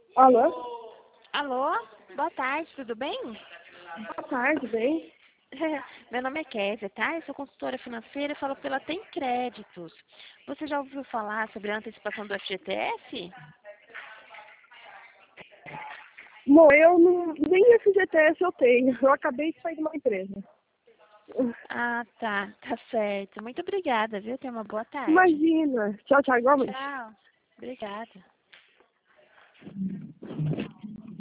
Alô? Alô? Boa tarde, tudo bem? Boa tarde, bem? Meu nome é Kézia, tá? Eu sou consultora financeira e falo pela Tem Créditos. Você já ouviu falar sobre a antecipação do FGTS? Bom, eu não, nem FGTS eu tenho. Eu acabei de sair de uma empresa. Ah, tá. Tá certo. Muito obrigada, viu? Tenha uma boa tarde. Imagina. Tchau, tchau, igualmente. Tchau. Obrigada.